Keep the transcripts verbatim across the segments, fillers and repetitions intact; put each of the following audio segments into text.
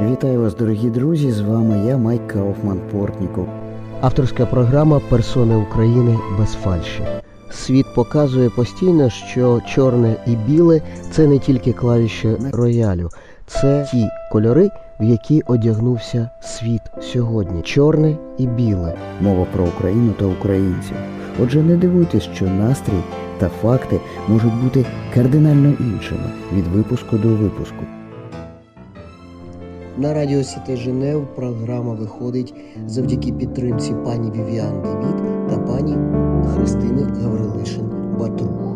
Вітаю вас, дорогі друзі, з вами я, Майк Кауфман-Портніков. Авторська програма «Персони України без фальші». Світ показує постійно, що чорне і біле – це не тільки клавіші роялю. Це ті кольори, в які одягнувся світ сьогодні. Чорне і біле. Мова про Україну та українців. Отже, не дивуйтесь, що настрій та факти можуть бути кардинально іншими від випуску до випуску. На радіо Сіте Женев програма виходить завдяки підтримці пані Вівіан Девіт та пані Христини Гаврилишин-Батрух.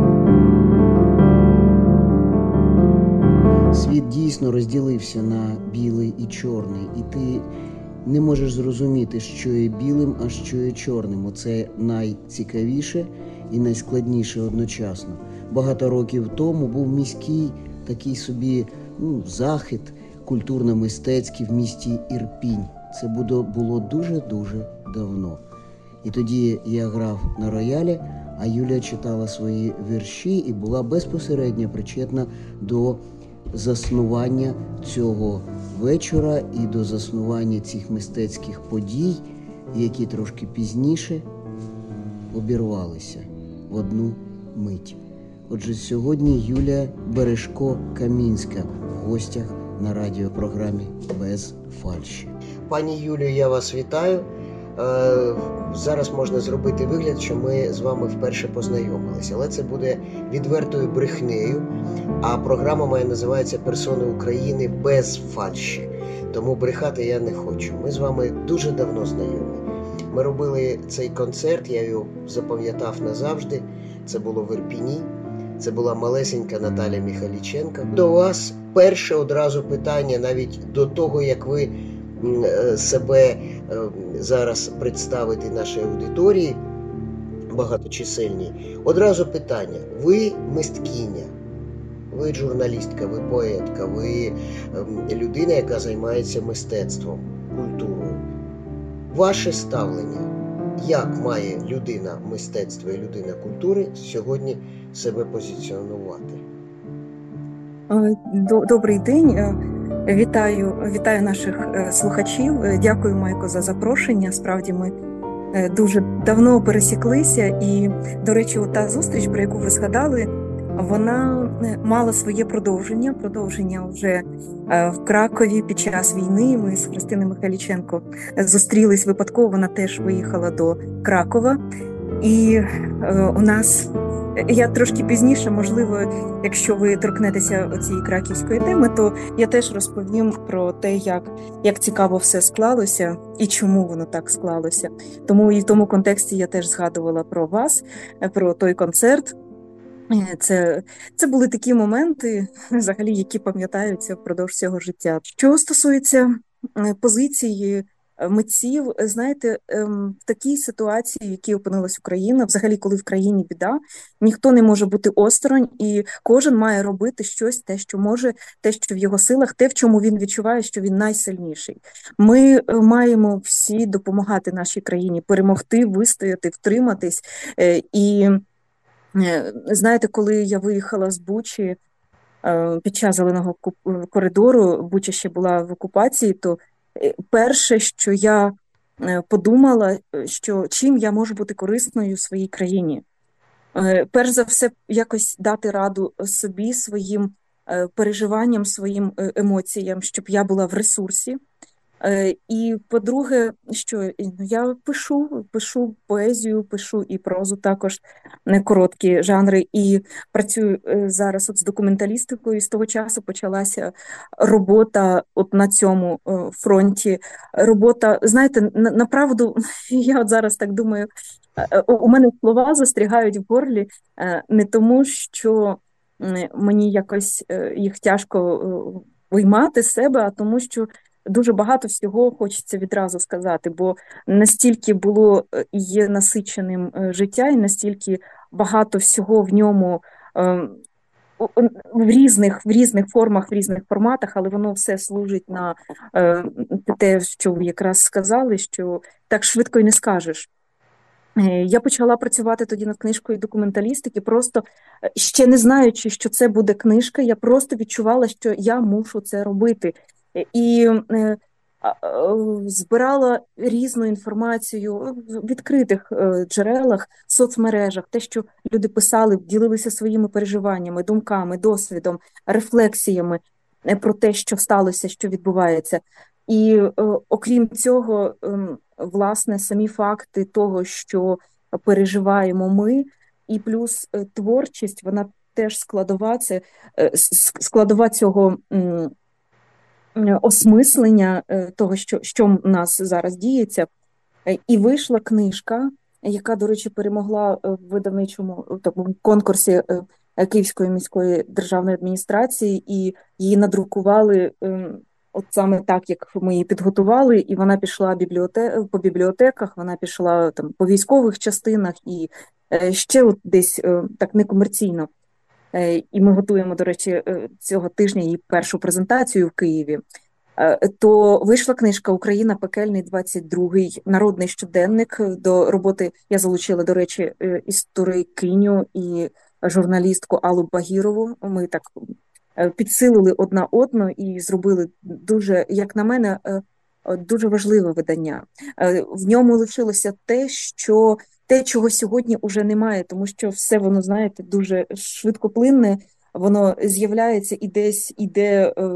Світ дійсно розділився на білий і чорний, і ти не можеш зрозуміти, що є білим, а що є чорним. Оце найцікавіше і найскладніше одночасно. Багато років тому був міський такий собі ну, захід культурно-мистецький в місті Ірпінь. Це було дуже-дуже давно. І тоді я грав на роялі, а Юлія читала свої вірші і була безпосередньо причетна до заснування цього вечора і до заснування цих мистецьких подій, які трошки пізніше обірвалися в одну мить. Отже, сьогодні Юлія Бережко-Камінська в гостях на радіопрограмі «Без фальші». Пані Юлію, я вас вітаю. Зараз можна зробити вигляд, що ми з вами вперше познайомилися, але це буде відвертою брехнею, а програма моя називається «Персони України без фальші», тому брехати я не хочу. Ми з вами дуже давно знайомі. Ми робили цей концерт, я його запам'ятав назавжди, це було в Ірпіні, це була малесенька Наталя Міхаліченка. До вас перше одразу питання, навіть до того, як ви себе зараз представити нашій аудиторії багаточисельній. Одразу питання. Ви мисткиня, ви журналістка, ви поетка, ви людина, яка займається мистецтвом, культурою. Ваше ставлення, як має людина мистецтва і людина культури сьогодні себе позиціонувати? Добрий день. Вітаю, вітаю наших слухачів. Дякую, Майко, за запрошення. Справді ми дуже давно пересіклися. І, до речі, та зустріч, про яку ви згадали, вона мала своє продовження. Продовження вже в Кракові під час війни. Ми з Христиною Михайліченко зустрілись випадково. Вона теж виїхала до Кракова. І у нас... Я трошки пізніше, можливо, якщо ви торкнетеся цієї краківської теми, то я теж розповім про те, як, як цікаво все склалося і чому воно так склалося. Тому і в тому контексті я теж згадувала про вас, про той концерт. Це, це були такі моменти, взагалі, які пам'ятаються впродовж всього життя. Що стосується позиції митців, знаєте, в такій ситуації, в якій опинилась Україна, взагалі, коли в країні біда, ніхто не може бути осторонь, і кожен має робити щось, те, що може, те, що в його силах, те, в чому він відчуває, що він найсильніший. Ми маємо всі допомагати нашій країні перемогти, вистояти, втриматись. І, знаєте, коли я виїхала з Бучі під час зеленого коридору, Буча ще була в окупації, то перше, що я подумала, що чим я можу бути корисною своїй країні. Перш за все, якось дати раду собі, своїм переживанням, своїм емоціям, щоб я була в ресурсі. І, по-друге, що я пишу, пишу поезію, пишу і прозу також, не короткі жанри, і працюю зараз от з документалістикою, і з того часу почалася робота от на цьому фронті. Робота, знаєте, направду, я от зараз так думаю, у мене слова застрягають в горлі не тому, що мені якось їх тяжко виймати з себе, а тому, що дуже багато всього хочеться відразу сказати, бо настільки було і є насиченим життя, і настільки багато всього в ньому в різних, в різних формах, в різних форматах, але воно все служить на те, що ви якраз сказали, що так швидко й не скажеш. Я почала працювати тоді над книжкою документалістики, просто ще не знаючи, що це буде книжка, я просто відчувала, що я мушу це робити. і е, а, е, збирала різну інформацію в відкритих е, джерелах, в соцмережах, те, що люди писали, ділилися своїми переживаннями, думками, досвідом, рефлексіями е, про те, що сталося, що відбувається. І е, окрім цього, е, власне, самі факти того, що переживаємо ми, і плюс е, творчість, вона теж складова, це е, с- складова цього м, е, осмислення е, того, що, що в нас зараз діється. Е, І вийшла книжка, яка, до речі, перемогла е, в видавничому е, такому конкурсі е, е, Київської міської державної адміністрації, і її надрукували е, от саме так, як ми її підготували, і вона пішла бібліоте... по бібліотеках, вона пішла там по військових частинах і е, ще от десь е, так некомерційно. Е, І ми готуємо, до речі, е, цього тижня її першу презентацію в Києві. Е, То вийшла книжка «Україна. Пекельний двадцять другий народний щоденник». До роботи я залучила, до речі, е, історикиню і журналістку Аллу Багірову. Ми так е, підсилили одна одну і зробили дуже, як на мене, е, е, дуже важливе видання. Е, В ньому лишилося те, що те, чого сьогодні вже немає, тому що все воно, знаєте, дуже швидкоплинне, воно з'являється і десь іде е,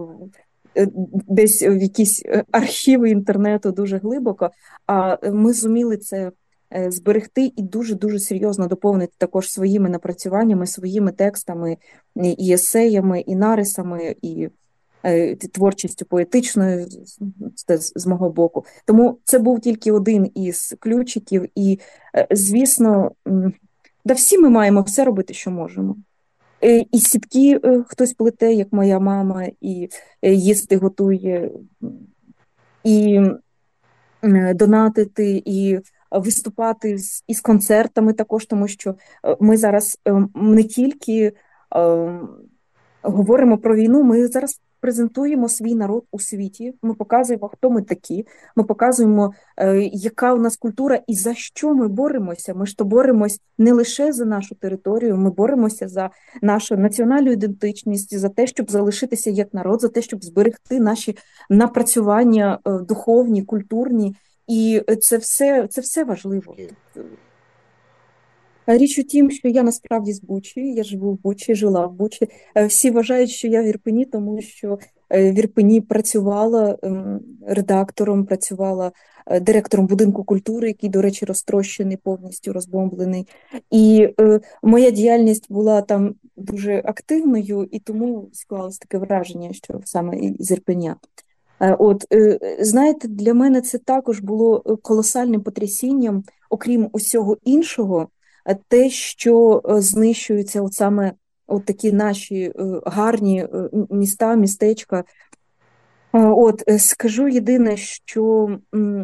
е, десь в якісь е, архіви інтернету дуже глибоко, а ми зуміли це е, зберегти і дуже-дуже серйозно доповнити також своїми напрацюваннями, своїми текстами, і і есеями, і нарисами, і е, творчістю поетичною з, з, з мого боку. Тому це був тільки один із ключиків, і, е, звісно, м, да всі ми маємо все робити, що можемо. Е, І сітки е, хтось плете, як моя мама, і е, їсти готує, і е, донатити, і виступати з, із концертами також, тому що е, ми зараз е, не тільки е, говоримо про війну, ми зараз презентуємо свій народ у світі, ми показуємо, хто ми такі, ми показуємо, е, яка у нас культура і за що ми боремося. Ми ж то боремось не лише за нашу територію, ми боремося за нашу національну ідентичність, за те, щоб залишитися як народ, за те, щоб зберегти наші напрацювання е, духовні, культурні. І це все, це все важливо. Річ у тім, що я насправді з Бучі, я живу в Бучі, жила в Бучі. Е, Всі вважають, що я в Ірпені, тому що е, в Ірпені працювала ем, редактором, працювала е, директором будинку культури, який, до речі, розтрощений, повністю розбомблений. І е, моя діяльність була там дуже активною, і тому склалось таке враження, що саме з Ірпеня. Е, От, е, знаєте, для мене це також було е, колосальним потрясінням, окрім усього іншого, е, те, що е, знищуються от саме от такі наші е, гарні е, м- міста, містечка. Е, От, е, скажу єдине, що м,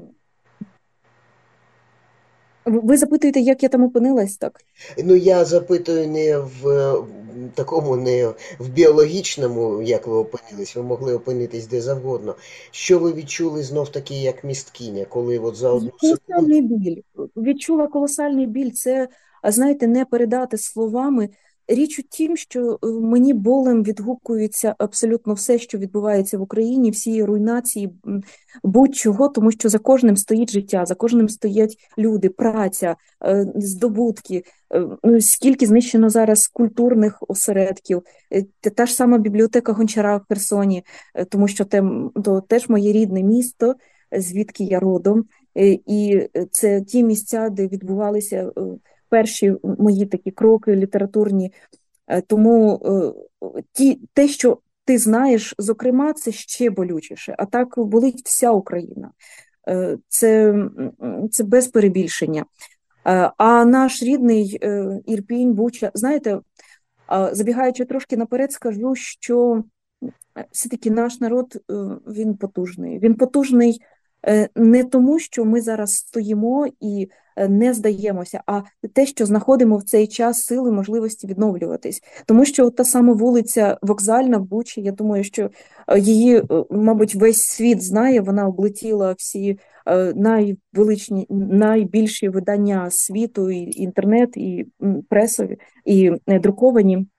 ви ви запитуєте, як я там опинилась, так? Ну, я запитую не в е, такому, не в біологічному, як ви опинились, ви могли опинитись де завгодно. Що ви відчули знов таки як місткиня, коли от за одну секунду. Колосальний біль. Відчула колосальний біль. Це, а знаєте, не передати словами. Річ у тім, що е, мені болем відгукується абсолютно все, що відбувається в Україні, всі руйнації, м, будь-чого, тому що за кожним стоїть життя, за кожним стоять люди, праця, е, здобутки. Е, ну, Скільки знищено зараз культурних осередків, Е, та та ж сама бібліотека Гончара в Херсоні, е, тому що те, м, то теж моє рідне місто, е, звідки я родом. Е, І це ті місця, де відбувалися е, перші мої такі кроки літературні. Е, Тому е, ті, те, що ти знаєш, зокрема, це ще болючіше. А так болить вся Україна. Е, Це, м, це без перебільшення. Е, А наш рідний е, Ірпінь, Буча, знаєте, а, забігаючи трошки наперед, скажу, що е, все-таки наш народ е, він потужний. Він потужний е, не тому, що ми зараз стоїмо і е, не здаємося, а те, що знаходимо в цей час сили, можливості відновлюватись. Тому що та сама вулиця Вокзальна в Бучі, я думаю, що е, її, е, мабуть, весь світ знає, вона облетіла всі е, найвеличні, найбільші видання світу, і інтернет, і м, пресові, і е, друковані.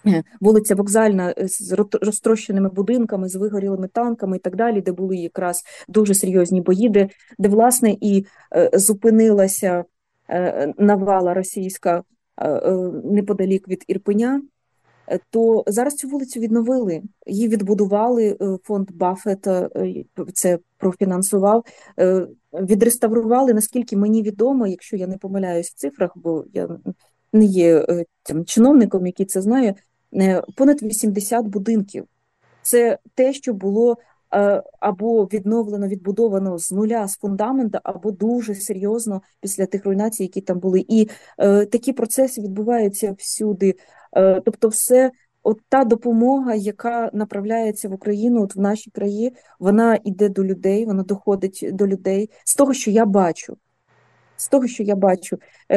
вулиця Вокзальна з розтрощеними будинками, з вигорілими танками і так далі, де були якраз дуже серйозні бої, де, де власне, і е, зупинилася е, навала російська е, е, неподалік від Ірпеня, е, то зараз цю вулицю відновили. Її відбудували, е, фонд Баффета е, це профінансував, е, відреставрували, наскільки мені відомо, якщо я не помиляюсь в цифрах, бо я не є е, тим чиновником, який це знає, понад вісімдесят будинків. Це те, що було е, або відновлено, відбудовано з нуля, з фундамента, або дуже серйозно після тих руйнацій, які там були. І е, такі процеси відбуваються всюди. Е, тобто все, от та допомога, яка направляється в Україну, от в наші краї, вона йде до людей, вона доходить до людей. З того, що я бачу. З того, що я бачу,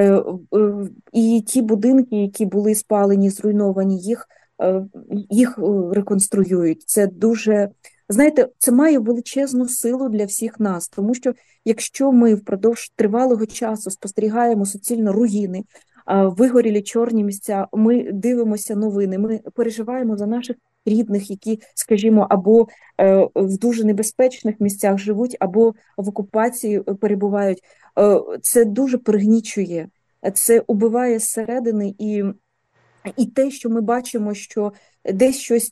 і ті будинки, які були спалені, зруйновані, їх, їх реконструюють. Це дуже, знаєте, це має величезну силу для всіх нас, тому що якщо ми впродовж тривалого часу спостерігаємо суцільно руїни, вигорілі чорні місця, ми дивимося новини, ми переживаємо за наших рідних, які, скажімо, або в дуже небезпечних місцях живуть, або в окупації перебувають. Це дуже пригнічує, це убиває зсередини, і, і те, що ми бачимо, що десь щось,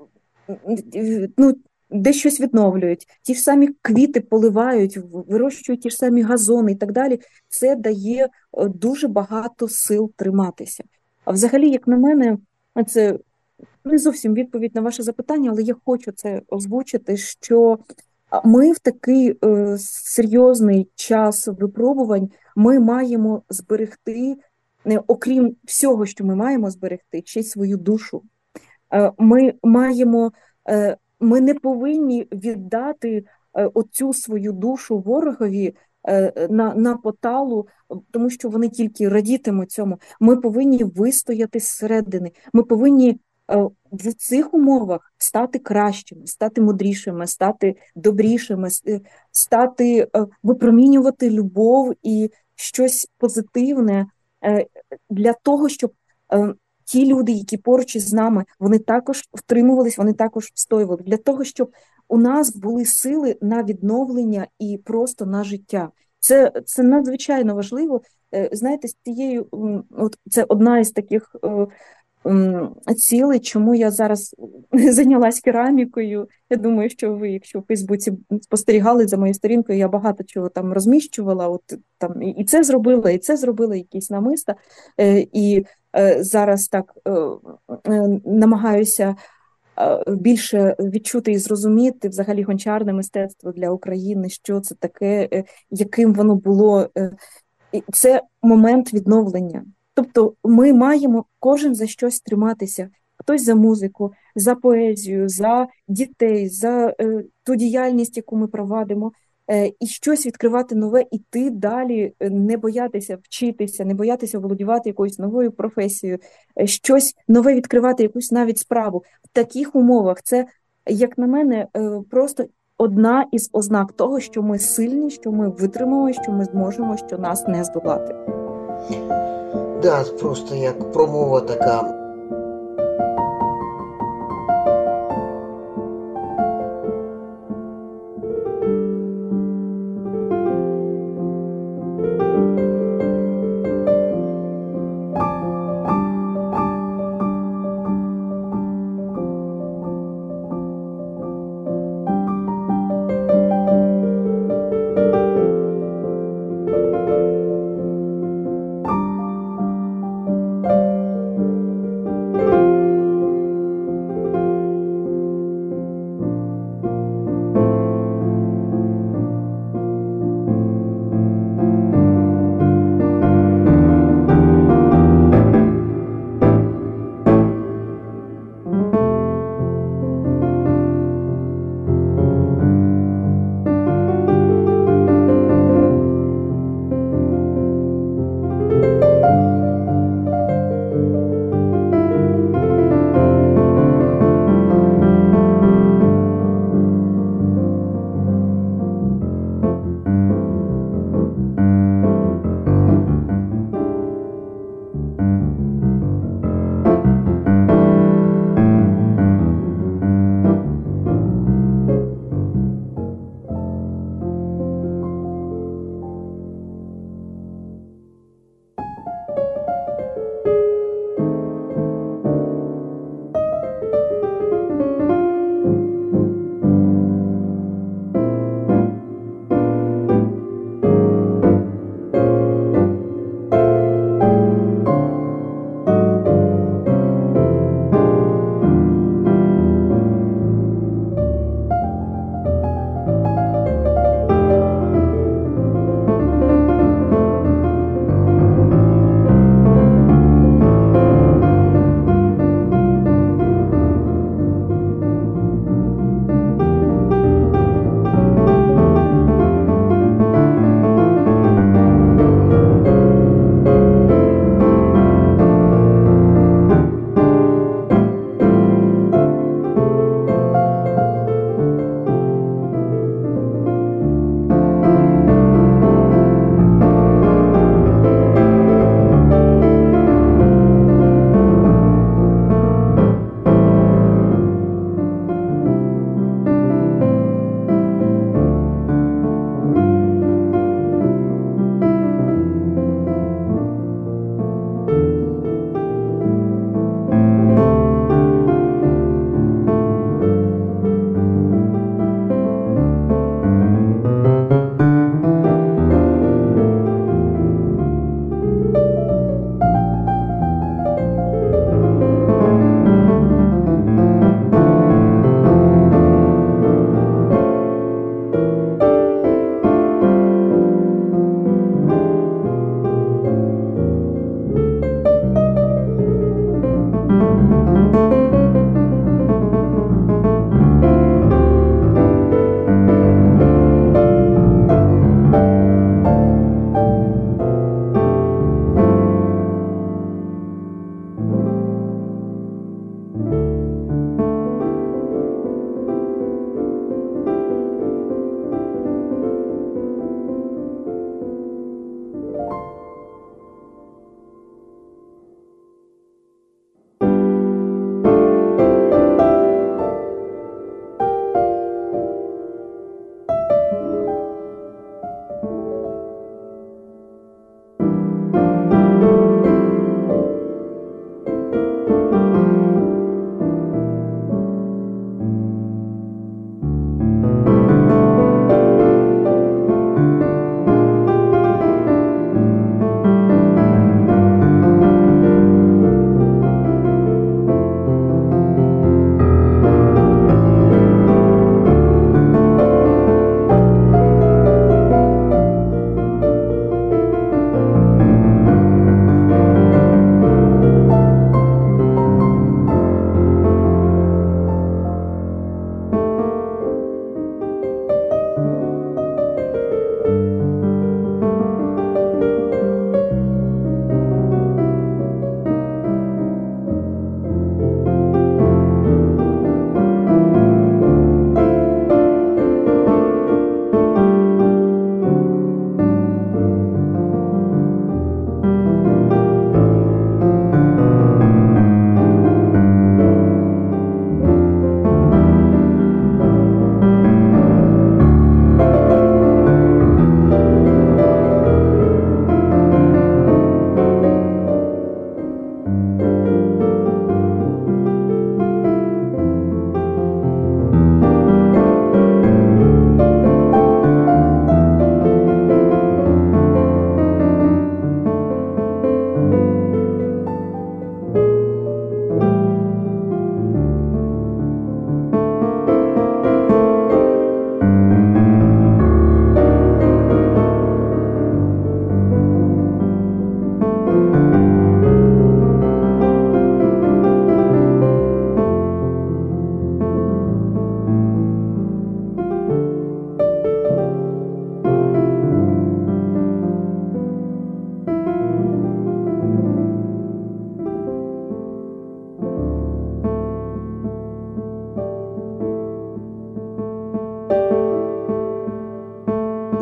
ну, десь щось відновлюють, ті ж самі квіти поливають, вирощують ті ж самі газони і так далі, це дає дуже багато сил триматися. А взагалі, як на мене, це не зовсім відповідь на ваше запитання, але я хочу це озвучити, що ми в такий е, серйозний час випробувань, ми маємо зберегти, не, окрім всього, що ми маємо зберегти, ще й свою душу. Е, ми маємо, е, ми не повинні віддати е, оцю свою душу ворогові е, на, на поталу, тому що вони тільки радітимуть цьому. Ми повинні вистояти зсередини, ми повинні в цих умовах стати кращими, стати мудрішими, стати добрішими, стати, випромінювати любов і щось позитивне для того, щоб ті люди, які поруч із нами, вони також втримувались, вони також встоювали, для того, щоб у нас були сили на відновлення і просто на життя. Це, це надзвичайно важливо. Знаєте, з тією, от це одна із таких цілей, чому я зараз зайнялась керамікою. Я думаю, що ви, якщо в Фейсбуці спостерігали за моєю сторінкою, я багато чого там розміщувала, от там і це зробила, і це зробила, якісь намиста. І зараз так намагаюся більше відчути і зрозуміти взагалі гончарне мистецтво для України, що це таке, яким воно було. Це момент відновлення. Тобто ми маємо кожен за щось триматися. Хтось за музику, за поезію, за дітей, за е, ту діяльність, яку ми провадимо, е, і щось відкривати нове, іти далі, не боятися вчитися, не боятися володівати якоюсь новою професією, е, щось нове відкривати, якусь навіть справу. В таких умовах це, як на мене, е, просто одна із ознак того, що ми сильні, що ми витримаємо, що ми зможемо, що нас не здолати. Да, просто як промова така.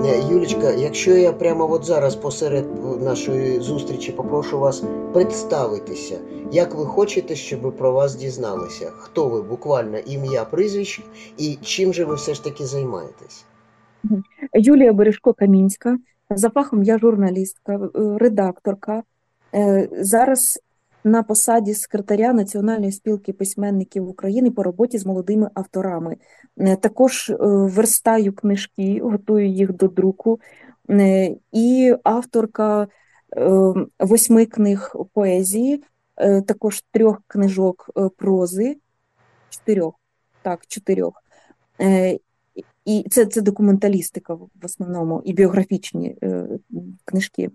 Е, Юлічка, якщо я прямо от зараз посеред нашої зустрічі попрошу вас представитися, як ви хочете, щоб про вас дізналися? Хто ви, буквально ім'я, прізвище, і чим же ви все ж таки займаєтесь? Мгм. Юлія Бережко-Камінська. За фахом я журналістка, е, редакторка. Е, Зараз на посаді секретаря Національної спілки письменників України по роботі з молодими авторами. Е, Також е, верстаю книжки, готую їх до друку. Е, І авторка е, восьми книг поезії, е, також трьох книжок е, прози, чотирьох, так, чотирьох. Е, і це, це документалістика в основному, і біографічні е, книжки.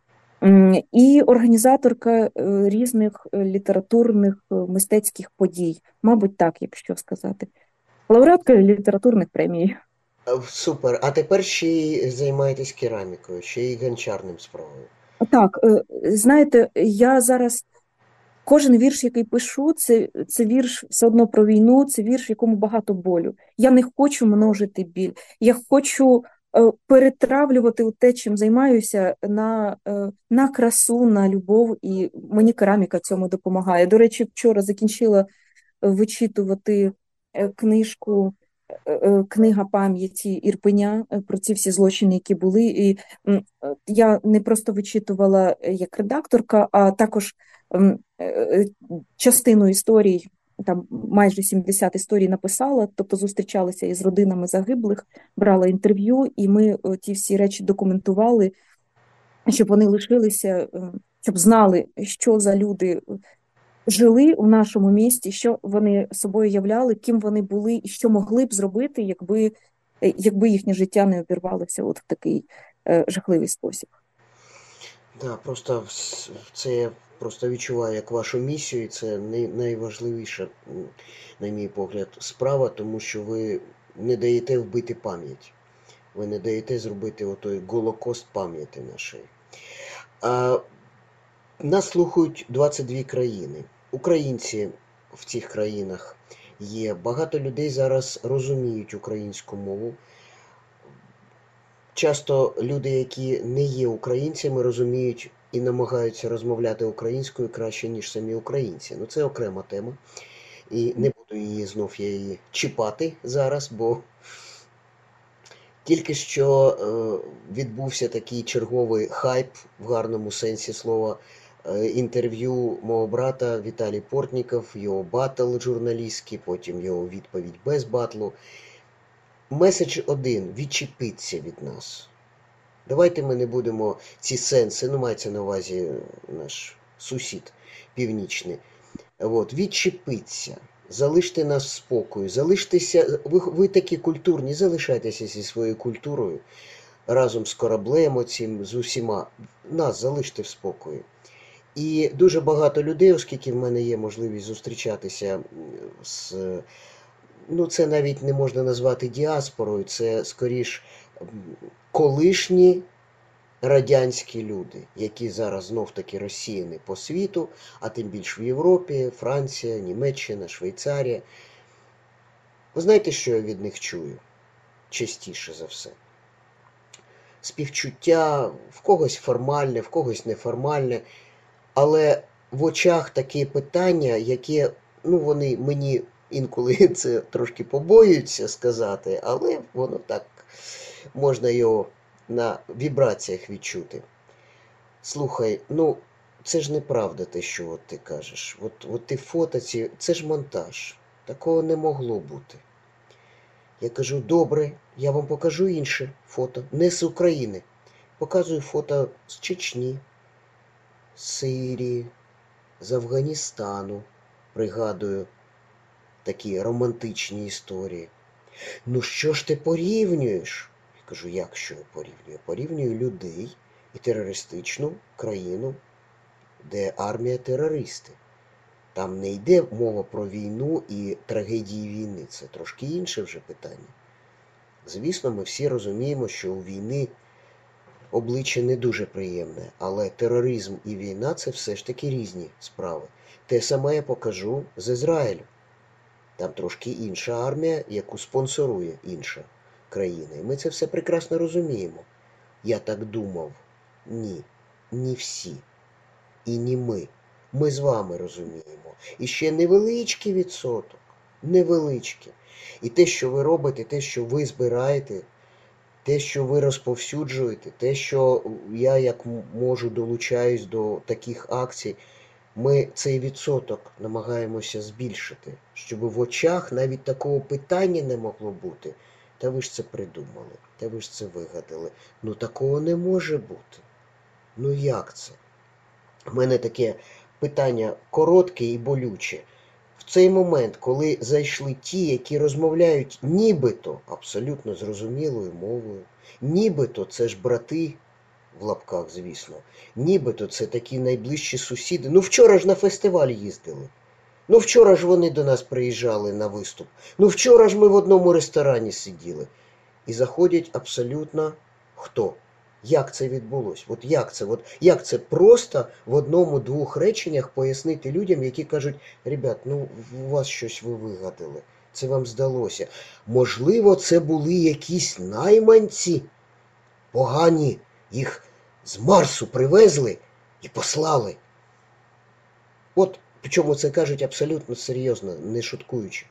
М, І організаторка е, різних е, літературних е, мистецьких подій. Мабуть, так, якщо сказати. Лауреатка літературних премій. Е, Супер. А тепер ще й займаєтесь керамікою, ще й гончарним справою. Так, е, знаєте, я зараз кожен вірш, який пишу, це, це вірш все одно про війну, це вірш, в якому багато болю. Я не хочу множити біль. Я хочу е, перетравлювати те, чим займаюся, на, е, на красу, на любов, і мені кераміка цьому допомагає. До речі, вчора закінчила е, вичитувати е, книжку е, е, Книга пам'яті Ірпеня е, про ці всі злочини, які були. І м, е, я не просто вичитувала е, як редакторка, а також м, е, е, частину історій, там майже сімдесят історій написала, тобто зустрічалася із родинами загиблих, брала інтерв'ю, і ми е, ті всі речі документували, щоб вони лишилися, е, щоб знали, що за люди жили у нашому місті, що вони собою являли, ким вони були і що могли б зробити, якби, е, якби їхнє життя не обірвалося от в такий е, жахливий спосіб. Да, просто вс- це я просто відчуваю як вашу місію, і це най- найважливіша, м, на мій погляд, справа, тому що ви не даєте вбити пам'ять. Ви не даєте зробити отой голокост пам'яті нашої. А, нас слухають двадцять дві країни. Українці в цих країнах є. Багато людей зараз розуміють українську мову. Часто люди, які не є українцями, розуміють і намагаються розмовляти українською краще, ніж самі українці. Ну, це окрема тема. І не буду її знов я її чіпати зараз, бо тільки що е, відбувся такий черговий хайп в гарному сенсі слова, е, інтерв'ю мого брата Віталій Портніков, його батл журналістський, потім його відповідь без батлу. Меседж один – відчепіться від нас. Давайте ми не будемо ці сенси, ну мається на увазі наш сусід північний, от, відчепіться, залиште нас в спокою, залиштеся, ви, ви такі культурні, залишайтеся зі своєю культурою, разом з кораблем оцім, з усіма, нас залиште в спокої. І дуже багато людей, оскільки в мене є можливість зустрічатися з, ну це навіть не можна назвати діаспорою, це скоріш колишні радянські люди, які зараз знов-таки розсіяні по світу, а тим більш в Європі, Франція, Німеччина, Швейцарія. Ви знаєте, що я від них чую? Частіше за все. Співчуття, в когось формальне, в когось неформальне, але в очах такі питання, які, ну, вони мені інколи це трошки побоюються сказати, але воно так, можна його на вібраціях відчути. Слухай, ну, це ж неправда те, що от ти кажеш. От, от ти фото ці, це ж монтаж. Такого не могло бути. Я кажу, добре, я вам покажу інше фото. Не з України. Показую фото з Чечні, з Сирії, з Афганістану. Пригадую такі романтичні історії. Ну що ж ти порівнюєш? Я кажу, як що я порівнюю? Порівнюю людей і терористичну країну, де армія терористи. Там не йде мова про війну і трагедії війни. Це трошки інше вже питання. Звісно, ми всі розуміємо, що у війни обличчя не дуже приємне, але тероризм і війна – це все ж таки різні справи. Те саме я покажу з Ізраїлю. Там трошки інша армія, яку спонсорує інша країни. І ми це все прекрасно розуміємо. Я так думав. Ні. Не всі. І не ми. Ми з вами розуміємо. І ще невеличкий відсоток. Невеличкий. І те, що ви робите, те, що ви збираєте, те, що ви розповсюджуєте, те, що я як можу долучаюсь до таких акцій, ми цей відсоток намагаємося збільшити, щоб в очах навіть такого питання не могло бути. Та ви ж це придумали, та ви ж це вигадали. Ну такого не може бути. Ну як це? У мене таке питання коротке і болюче. В цей момент, коли зайшли ті, які розмовляють нібито абсолютно зрозумілою мовою, нібито це ж брати, в лапках, звісно, нібито це такі найближчі сусіди. Ну вчора ж на фестиваль їздили. Ну вчора ж вони до нас приїжджали на виступ. Ну вчора ж ми в одному ресторані сиділи. І заходять абсолютно хто? Як це відбулося? От як це? От як це просто в одному-двох реченнях пояснити людям, які кажуть: ребят, ну у вас щось ви вигадали, це вам здалося. Можливо, це були якісь найманці погані, їх з Марсу привезли і послали. От причому це кажуть абсолютно серйозно, не шуткуючи.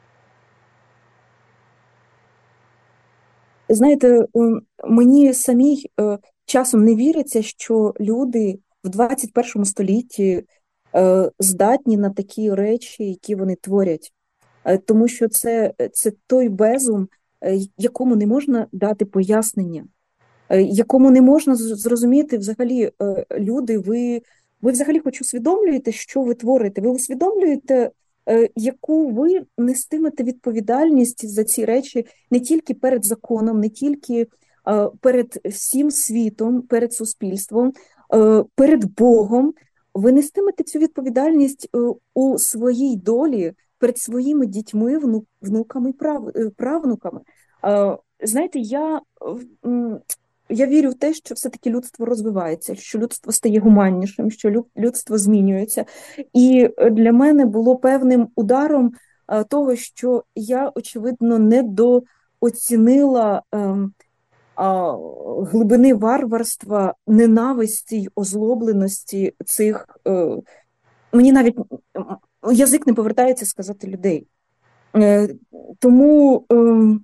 Знаєте, ем, мені самій е, часом не віриться, що люди в двадцять першому столітті е, здатні на такі речі, які вони творять. Е, Тому що це, це той безум, е, якому не можна дати пояснення, е, якому не можна з- зрозуміти взагалі, е, люди, ви, ви взагалі хоч усвідомлюєте, що ви творите? Ви усвідомлюєте, е, яку ви нестимете відповідальність за ці речі не тільки перед законом, не тільки е, перед всім світом, перед суспільством, е, перед Богом. Ви нестимете цю відповідальність е, у своїй долі перед своїми дітьми, вну- внуками, прав, е, правнуками. Е, Знаєте, я, е, м, я вірю в те, що все-таки людство розвивається, що людство стає гуманнішим, що лю- людство змінюється. І е, для мене було певним ударом е, того, що я, очевидно, недооцінила ем, а, глибини варварства, ненависті й озлобленості цих. Е, мені навіть м, язик не повертається сказати людей. Е, Тому. ем,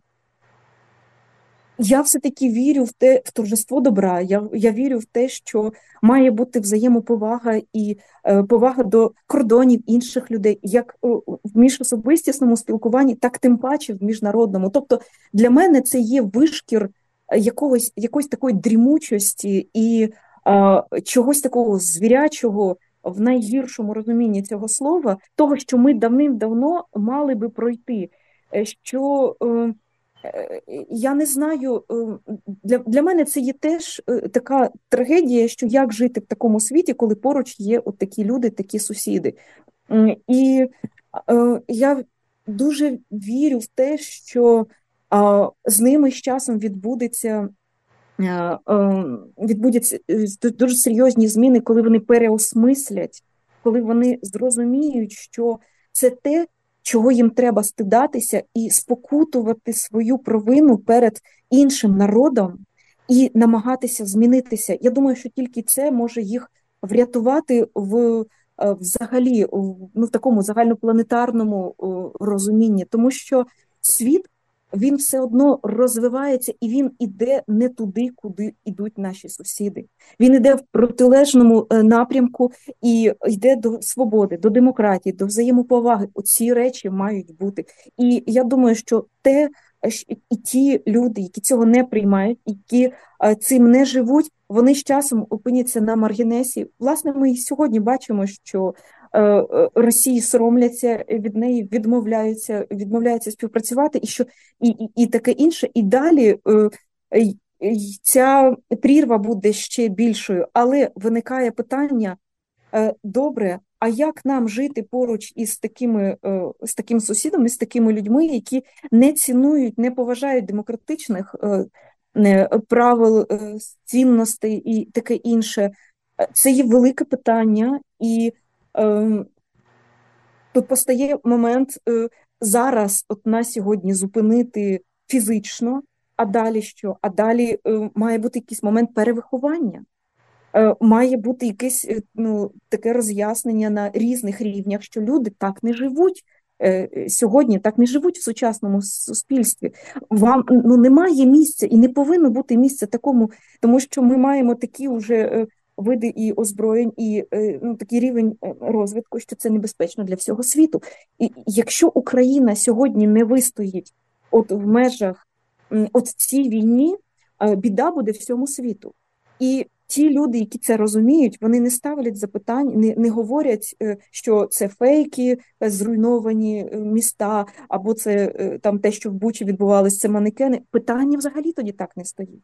я все-таки вірю в те, в торжество добра. Я, я вірю в те, що має бути взаємоповага і е, повага до кордонів інших людей, як е, в міжособистісному спілкуванні, так тим паче в міжнародному. Тобто для мене це є вишкір е, якогось, якоїсь такої дрімучості і е, чогось такого звірячого в найгіршому розумінні цього слова, того, що ми давним-давно мали би пройти. Е, Що е, Е, Я не знаю, е, для, для мене це є теж е, така трагедія, що як жити в такому світі, коли поруч є от такі люди, такі сусіди. М, І е, я дуже вірю в те, що а, з ними з часом відбудеться, е, е, відбудуться е, дуже серйозні зміни, коли вони переосмислять, коли вони зрозуміють, що це те, чого їм треба стидатися, і спокутувати свою провину перед іншим народом і намагатися змінитися. Я думаю, що тільки це може їх врятувати в е, взагалі в, ну, в такому загальнопланетарному о, розумінні, тому що світ він все одно розвивається і він іде не туди, куди йдуть наші сусіди. Він іде в протилежному е, напрямку і йде до свободи, до демократії, до взаємоповаги. Оці речі мають бути. І я думаю, що те, щ- і ті люди, які цього не приймають, які е, цим не живуть, вони з часом опиняться на маргінесі. Власне, ми і сьогодні бачимо, що е, е, Росії соромляться від неї, відмовляються, відмовляються співпрацювати, і що і, і, і таке інше. І далі е, й- й- ця прірва буде ще більшою. Але виникає питання: е, добре, а як нам жити поруч із такими, е, з таким сусідом, із такими людьми, які не цінують, не поважають демократичних е, не, правил, е, цінностей і таке інше? Е, Це є велике питання, і е, тут постає момент е, зараз, от на сьогодні, зупинити фізично а далі що? А далі е, має бути якийсь момент перевиховання. Е, Має бути якесь е, ну, таке роз'яснення на різних рівнях, що люди так не живуть е, е, сьогодні, так не живуть в сучасному суспільстві. Вам ну, немає місця і не повинно бути місця такому, тому що ми маємо такі вже е, види і озброєнь, і е, ну, такий рівень е, розвитку, що це небезпечно для всього світу. І якщо Україна сьогодні не вистоїть от в межах м, от цій війні, е, біда буде всьому світу. І ті люди, які це розуміють, вони не ставлять запитань, не, не говорять, е, що це фейки, е, зруйновані е, міста, або це е, там те, що в Бучі відбувалося, це манекени. Питання взагалі тоді так не стоїть.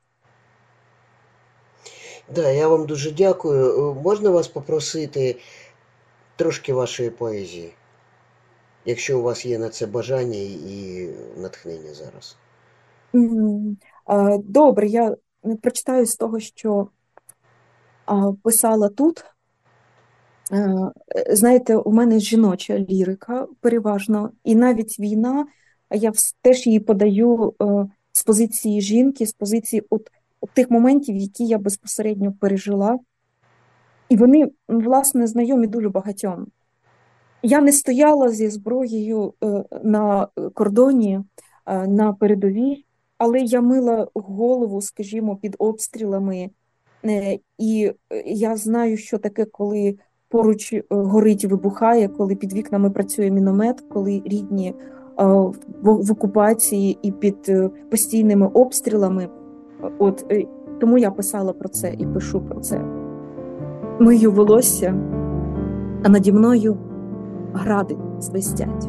Да, я вам дуже дякую. Е, Можна вас попросити трошки вашої поезії, якщо у вас є на це бажання і натхнення зараз. М, е, Добре, я прочитаю з того, що а, писала тут. Е, Знаєте, у мене жіноча лірика переважно, і навіть війна, я вс- теж її подаю е, з позиції жінки, з позиції от, от тих моментів, які я безпосередньо пережила. І вони, власне, знайомі дуже багатьом. Я не стояла зі зброєю е, на кордоні, е, на передовій, але я мила голову, скажімо, під обстрілами. Е, І е, я знаю, що таке, коли поруч е, горить і вибухає, коли під вікнами працює міномет, коли рідні е, в в окупації і під е, постійними обстрілами. От е, тому я писала про це і пишу про це. Мию волосся, а наді мною гради свистять.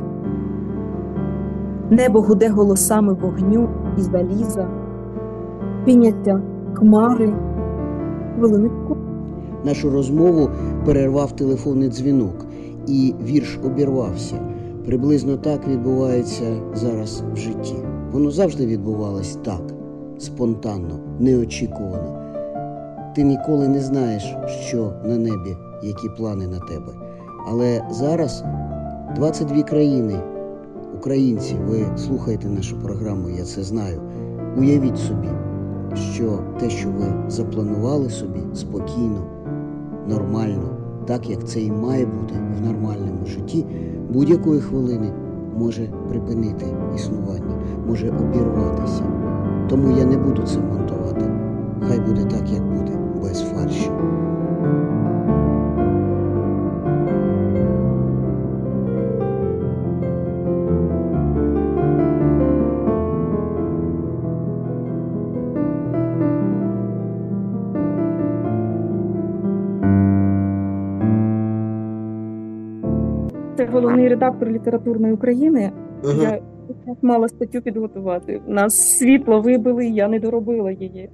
Небо гуде голосами вогню і заліза, піняться хмари, хвилинку. Нашу розмову перервав телефонний дзвінок, і вірш обірвався. Приблизно так відбувається зараз в житті. Воно завжди відбувалось так, спонтанно, неочікувано. Ти ніколи не знаєш, що на небі, які плани на тебе. Але зараз двадцять дві країни, українці, ви слухаєте нашу програму, я це знаю. Уявіть собі, що те, що ви запланували собі спокійно, нормально, так як це і має бути в нормальному житті, будь-якої хвилини може припинити існування, може обірватися. Тому я не буду це монтувати. Хай буде так, як буде, без фальші. Це головний редактор літературної України. Угу. Я мала статтю підготувати. Нас світло вибили, я не доробила її.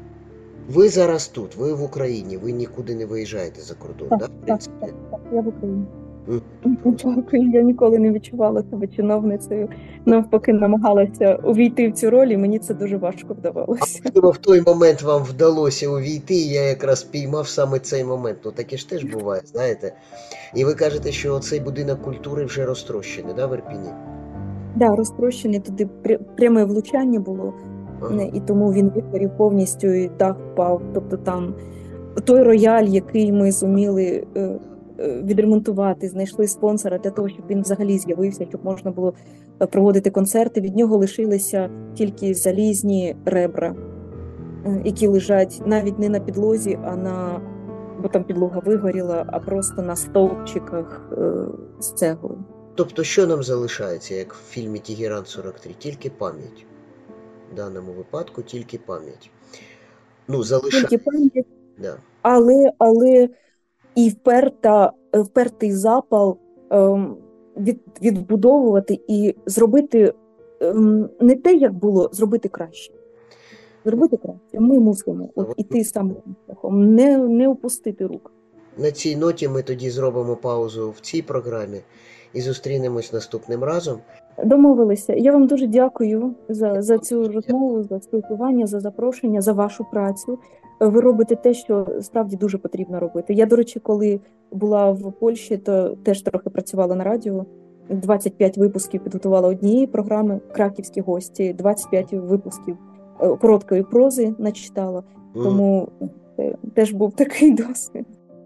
Ви зараз тут, ви в Україні, ви нікуди не виїжджаєте за кордон, Так, так, в так, принципі? так, так, я в Україні. Мгм. Дякую, я ніколи не відчувала себе чиновницею. Навпаки, намагалася увійти в цю роль, і мені це дуже важко А вдавалося. можливо, в той момент вам вдалося увійти, і я якраз піймав саме цей момент. Ну таке ж теж буває, знаєте. І ви кажете, що цей будинок культури вже розтрощений, да, в Ірпіні? Да, розтрощений, туди пря- пряме влучання було, Ага. і тому він вигорів повністю, і дах впав. Тобто там той рояль, який ми зуміли е, е, відремонтувати, знайшли спонсора для того, щоб він взагалі з'явився, щоб можна було е, проводити концерти. Від нього лишилися тільки залізні ребра, е, які лежать навіть не на підлозі, а на, бо там підлога вигоріла, а просто на стовпчиках е, з цегли. Тобто, що нам залишається, як в фільмі Тегеран сорок три? Тільки пам'ять. В даному випадку тільки пам'ять. Ну, залишається. Тільки пам'ять, Да. але, але і вперта, впертий запал ем, від, відбудовувати і зробити ем, не те, як було, зробити краще. Зробити краще. Ми мусимо от іти саме цим шляхом, не, не опустити рук. На цій ноті ми тоді зробимо паузу в цій програмі і зустрінемось наступним разом. Домовилися. Я вам дуже дякую за, за цю розмову, за спілкування, за запрошення, за вашу працю. Ви робите те, що справді дуже потрібно робити. Я, до речі, коли була в Польщі, то теж трохи працювала на радіо. двадцять п'ять випусків підготувала однієї програми «Краківські гості», двадцять п'ять випусків е, короткої прози начитала, тому е, теж був такий досвід.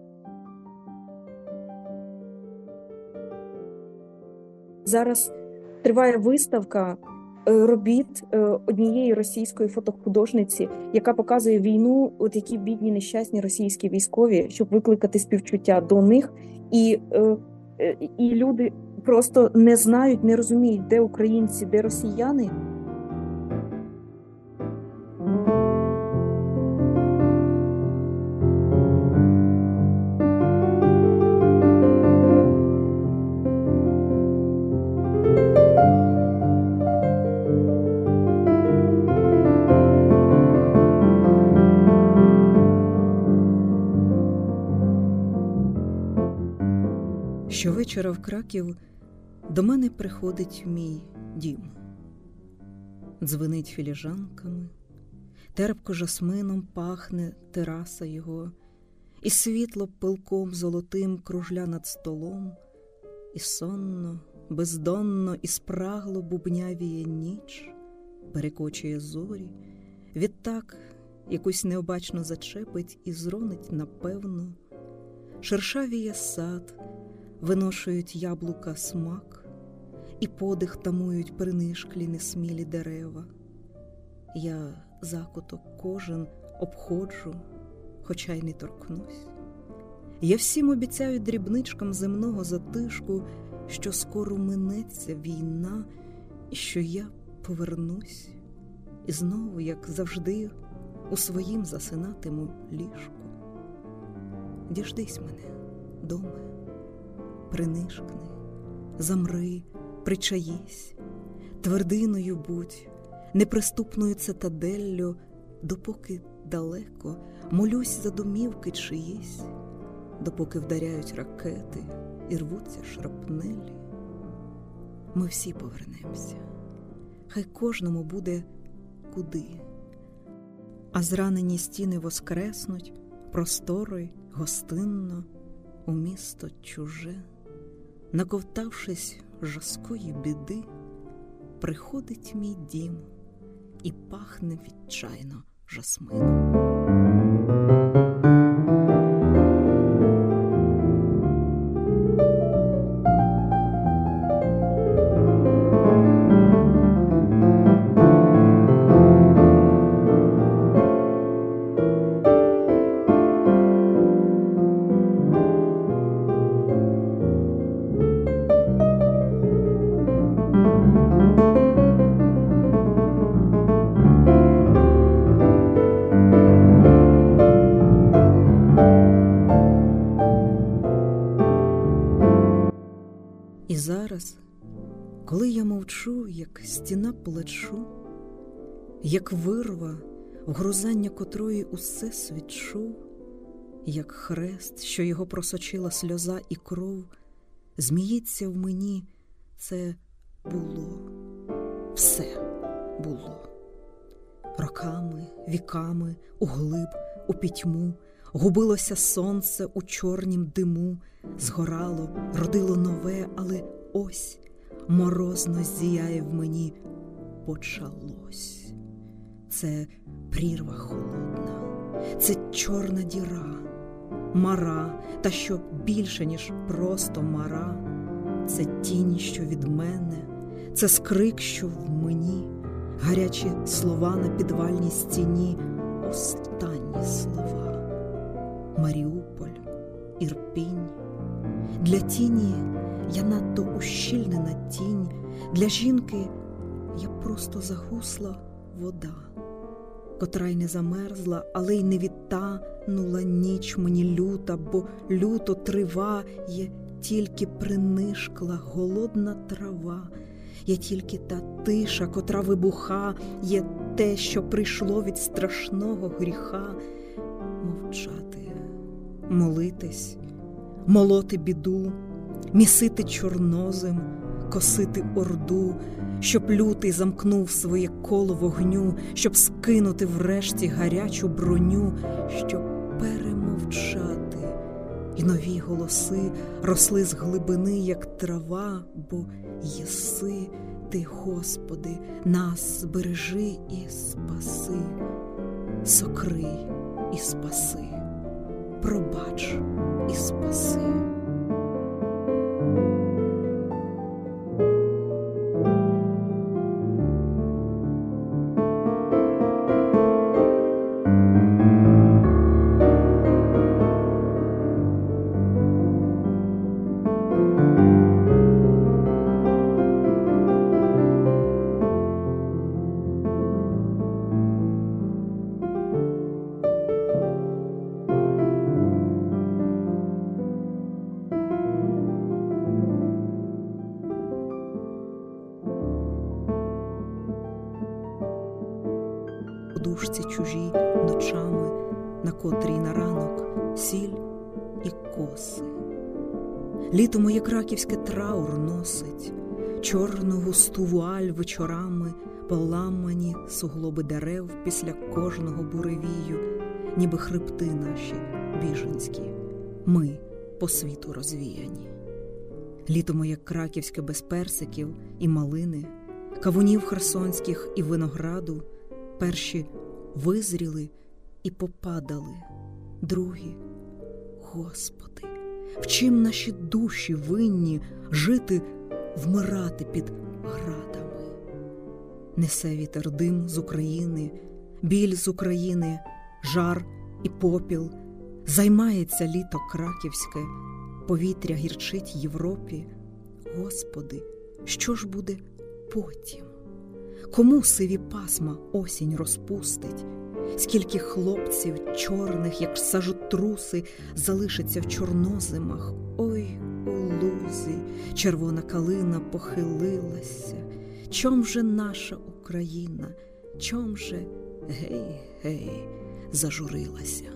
Зараз триває виставка е, робіт е, однієї російської фотохудожниці, яка показує війну, от які бідні нещасні російські військові, щоб викликати співчуття до них. І, е, е, і люди просто не знають, не розуміють, де українці, де росіяни. Щовечора в Краків до мене приходить мій дім. Дзвенить філіжанками, терпко жасмином пахне тераса його, і світло пилком золотим кружля над столом, і сонно, бездонно і спрагло бубнявіє ніч, перекочує зорі, відтак якусь необачно зачепить і зронить напевно. Шершавіє сад, виношують яблука смак, і подих тамують принишклі несмілі дерева. Я закуток кожен обходжу, хоча й не торкнусь. Я всім обіцяю дрібничкам земного затишку, що скоро минеться війна, і що я повернусь, і знову, як завжди, у своїм засинатиму ліжку. Діждись мене, доме, принишкни, замри, причаїсь, твердиною будь, неприступною цитаделлю, допоки далеко молюсь за домівки чиїсь, допоки вдаряють ракети і рвуться шрапнелі. Ми всі повернемося, хай кожному буде куди, а зранені стіни воскреснуть просторо й гостинно у місто чуже. Наковтавшись жорсткої біди, приходить мій дім і пахне відчайно жасмином. І зараз, коли я мовчу, як стіна плачу, як вирва, вгрузання котрої усе свідчу, як хрест, що його просочила сльоза і кров, зміється в мені, це було, все було. Роками, віками, углиб, у пітьму, губилося сонце у чорнім диму, згорало, родило нове, але ось морозно зіяє в мені, почалось. Це прірва холодна, це чорна діра, мара, та що більше, ніж просто мара, це тінь, що від мене, це скрик, що в мені, гарячі слова на підвальній стіні, останні слова. Маріуполь, Ірпінь. Для тіні я надто ущільнена тінь, для жінки я просто загусла вода, котра й не замерзла, але й не відтанула ніч мені люта, бо люто триває, тільки принишкла голодна трава, є тільки та тиша, котра вибуха, є те, що прийшло від страшного гріха. Мовчати, молитись, молоти біду, місити чорнозем, косити орду, щоб лютий замкнув своє коло вогню, щоб скинути врешті гарячу броню, щоб перемовчати. І нові голоси росли з глибини, як трава, бо єси Ти, Господи, нас збережи і спаси, сокрий і спаси, пробач і спаси. Подушці чужій ночами, на котрій на ранок сіль і коси. Літо моє краківське траур носить, чорну густу вуаль вечорами, поламані суглоби дерев після кожного буревію, ніби хребти наші біженські, ми по світу розвіяні. Літо моє краківське без персиків і малини, кавунів херсонських і винограду, перші визріли і попадали, другі, Господи, в чим наші душі винні жити, вмирати під градами? Несе вітер дим з України, біль з України, жар і попіл, займається літо краківське, повітря гірчить Європі. Господи, що ж буде потім? Кому сиві пасма осінь розпустить? Скільки хлопців чорних, як сажотруси, залишиться в чорнозимах? Ой, у лузі червона калина похилилася. Чом же наша Україна, чом же, гей, гей, зажурилася?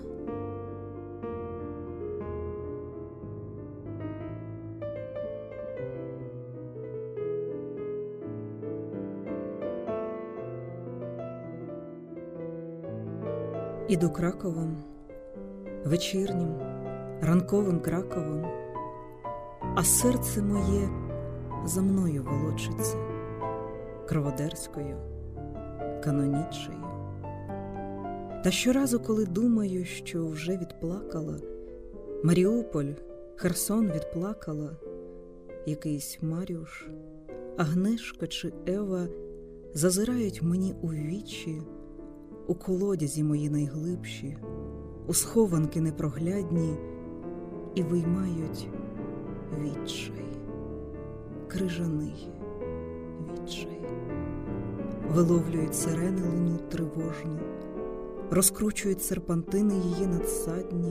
Іду Краковом, вечірнім, ранковим Краковом, а серце моє за мною волочиться, Кроводерською, Канонічею. Та щоразу, коли думаю, що вже відплакала, Маріуполь, Херсон відплакала, якийсь Маріуш, Агнешка чи Ева зазирають мені у вічі, у колодязі мої найглибші, у схованки непроглядні, і виймають відчай, крижаний відчай. Виловлюють сирени луну тривожну, розкручують серпантини її надсадні,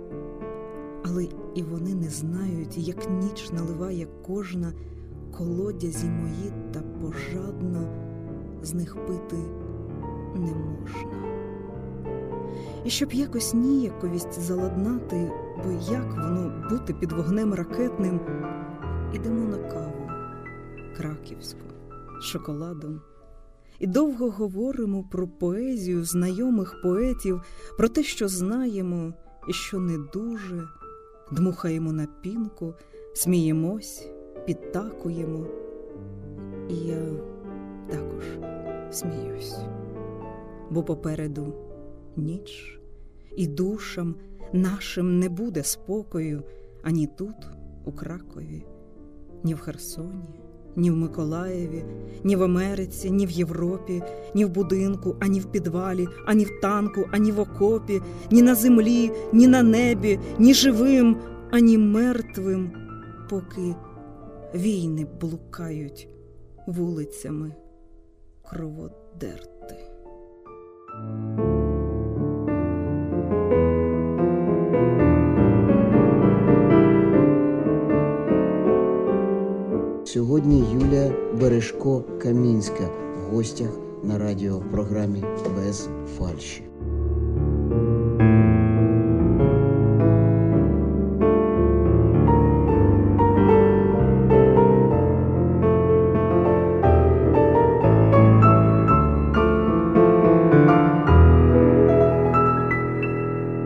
але і вони не знають, як ніч наливає кожна колодязі мої, та пожадно з них пити не можна. І щоб якось ніяковість заладнати, бо як воно бути під вогнем ракетним, ідемо на каву краківську з шоколадом і довго говоримо про поезію знайомих поетів, про те, що знаємо і що не дуже, дмухаємо на пінку, сміємось, підтакуємо. І я також сміюсь. Бо попереду ніч, і душам нашим не буде спокою ані тут, у Кракові, ні в Херсоні, ні в Миколаєві, ні в Америці, ні в Європі, ні в будинку, ані в підвалі, ані в танку, ані в окопі, ні на землі, ні на небі, ні живим, ані мертвим, поки війни блукають вулицями кроводерти. Сьогодні Юлія Бережко-Камінська в гостях на радіопрограмі «Без фальші».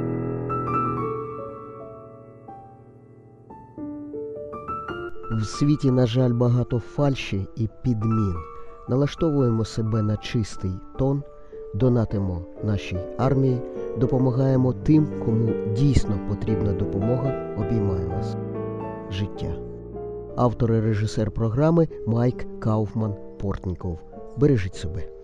В світі світі, на жаль, багато фальші і підмін. Налаштовуємо себе на чистий тон, донатимо нашій армії, допомагаємо тим, кому дійсно потрібна допомога, обіймаємо життя. Автор і режисер програми Майк Кауфман-Портніков. Бережіть себе.